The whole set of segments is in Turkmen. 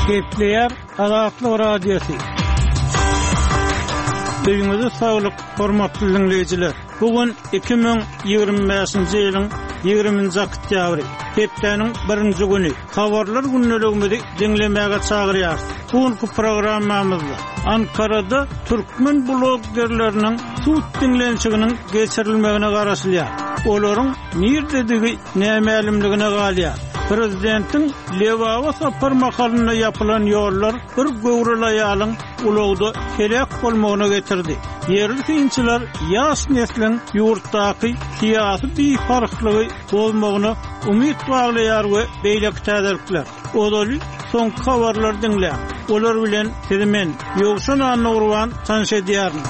Kepler Azatlyk Radiosu. Öýüňizi saglyk, hormatly dinleýijiler. Bugün 2025-nji ýylyň 20-nji oktýabry. Hepdeniň 1-nji güni. Habarlar günnelegimizi dinlemäge çagyrýar. Bugünkü programmamyzda Ankara'da Türkmen bloggerleriniň suut dinlençiginiň geçirilmegine garaşylýar. Olaryň nirdedigi nämelimligine galýar. Prezidentin Lewaba sapar makalyna yapılan yollar bir gowrulaýalyň ulagda helak bolmagyna getirdi. Yerli kynçylar ýaş neslin ýurtdaky syýasy bifarklygy bolmagyna umyt baglaýar we beýlek täderlikler. Odaly soň habarlar dinle. Olar bilen sizimen ýogşan anagurwan tanşedýärmi?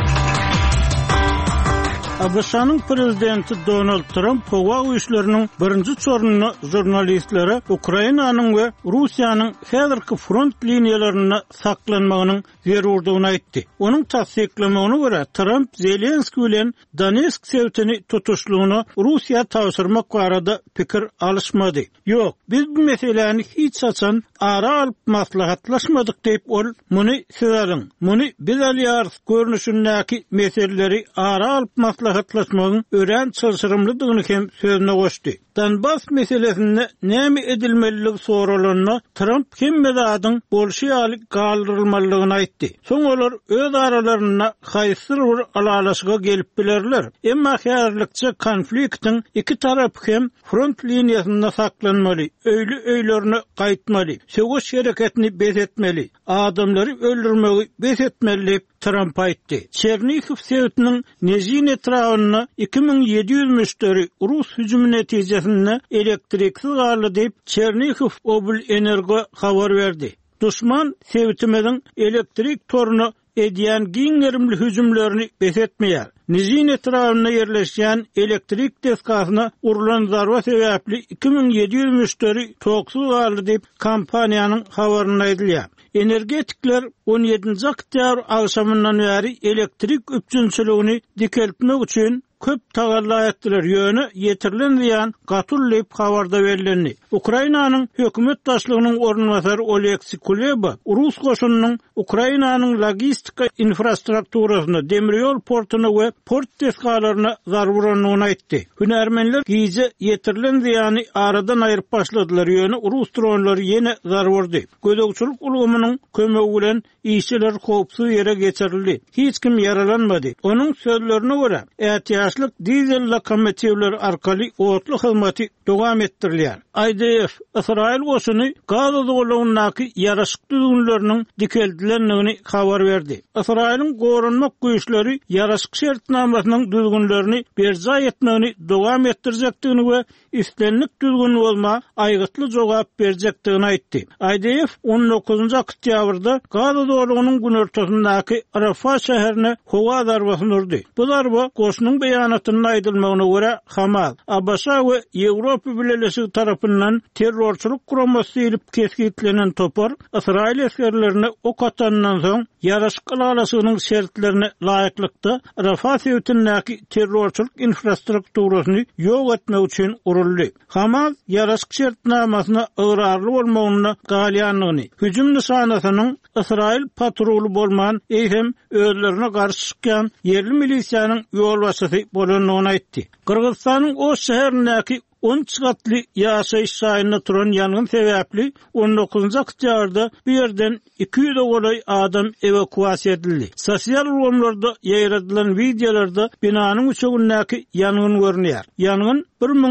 Abşanyň prezidenti Donald Trump howa güýçleriniň birinji çornuny jurnalistlere Ukrainanyň we Russiýanyň häzirki front liniýalaryna saklanmagynyň zerurdygyny aýtdy. Onuň tasdiklemegine görä Trump Zelenski bilen Donetsk sewtini tutuşlugyny Russiýa tawsyrmak barada pikir alışmady. Ýok, biz bu meseleni hiç saçan ara alyp maslahatlaşmadyk diýip ol muny sizaryň. Muny biz alýar görnüşindäki meseleleri ara alyp maslahatlaşmagyň ören çylşyrymlydygyny hem sözüne goşdy. Donbas meselesinde näme edilmeligi soralanyna Trump hemmedadyň bolşeýaly galdyrylmalygyny aýtdy. Soň olar öz aralaryna haýsyr bir alalaşyga gelip bilerler. Emma häzirlikçe konfliktiň iki tarapy hem front liniýasynda saklanmaly, öýlerini gaýtmaly, söwüş hereketini bezetmeli, adamlary öldürmegi bezetmeli Trump aýtdy. Chernihiv sewtiniň Nezhin etrawyna 2700 müşteri Rus hüjümi netijesinde elektriksiz galdy diýip Chernihiv Obl Energo habar berdi. Düşman sewtimiň elektrik torunu edýän giňerimli hüjümlerini besetmeýär. Nezhin etrawyna yerleşýän elektrik deskasyna urulan zarba sebäpli 2700 müşteri toksuz galdy diýip kompaniýanyň habaryna aýdylýar. Energetikler 17-nji oktýabr agşamyndan bäri elektrik üçinçiligini dikeltmek üçin köp tagalla etdiler. Ýöne ýetirilen ziýan gatullyp habarda berildi. Ukrainanyň hökümet başlygynyň ornunmasary Oleksiy Kuleba Rus goşunynyň Ukrainanyň logistika infrastrukturasyna, demiryol portuny we port deskalaryna zarar berýändигini aýtdy. Hünärmenler giýje ýetirilen ziýany aradan aýryp başladylar. Ýöne Rus dronlary ýene zarar berdi. Gödekçilik ulgamynyň kömegi bilen işçiler howpsuz ýere geçirildi. Hiç kim yaralanmady. Onuň sözlerine görä, ätiýaşlyk dizel lokomotivler arkaly otly hyzmaty dowam etdirilýär. IDF Israil goşuny Gaza dowlatynyň ýaraşykly düzgünleriniň dikeldilenligini habar berdi. Israilň gorunmak güýçleri ýaraşyk şertnamasynyň düzgünlerini berja etmegini dowam etdirjekdigini we istenlik düzgün bolma aýgytly jogap berjekdigini aýtdy. IDF 19-njy oktýabrda Gaza dowlatynyň günortasyndaky Rafah şäherine howa zarbasyny urdy. Bu zarba goşunyň beýanatynyň aýdylmagyna görä Hamas, Abşa we Ýewropa Birleşigi tarapyndan terrorçuluk guramasy edip keskitlenen topar Israil eskerlerine ok atandan soň ýaraşyk alasynyň şertlerine laýyklykda Rafah sewtindäki terrorçuluk infrastrukturasyny ýok etmek üçin uruldy. Hamas ýaraşyk şertnamasyna ıgrarly bolmagyny galýanlygyny, hüjüm nişanasynyň Israil patrolu bolman eýsem özlerine garşy çykýan yerli milisiýanyň ýol başçysy bolanyny aýtdy. Kırgızstanyň o şäherindäki 10 çatly ýaşaýyş şaýyna turan ýangyn sebäpli 19-njy oktýabrda bu ýerden 200 golay adam evakuasiýa edildi. Sosial ulgamlarda ýaýradylan videolarda binanyň üçegindäki ýangyn görünýär. Ýangyn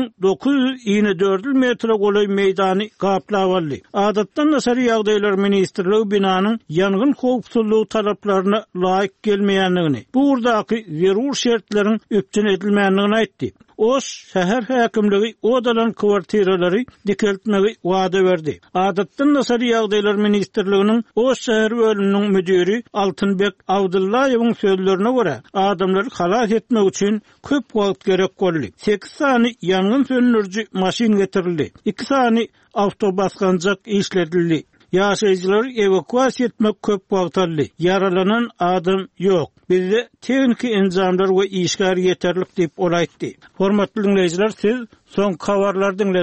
1924 metre golay meýdany gaplap aldy. Adatdan nasary ýagdaýlar ministrligi binanyň ýangyn howpsuzlygy talaplaryna laýyk gelmeýändigini, bu urdaky zerur şertleriň üpçün edilmändigini aýtdy. Oş şäher häkimligi odalan kwartiralary dikeltmegi wada berdi. Adatdan nasary ýagdaýlar ministrliginiň Oş şäher bölüminiň müdiri Altynbek Abdullaýewiň sözlerine görä, adamlary halas etmek üçin köp wagt gerek boldy. 8 sany ýangyn söndürjü maşin getirildi. 2 sany awtobasganjak işledildi. Ýaşaýjylary evakuasiýa etmek köp wagt aldy. Yaralanan adam ýok. Bizde teknik enzamlar we işgär ýeterlik diýip ol aýtdy. Hormatly dinleýijiler, siz soň habarlar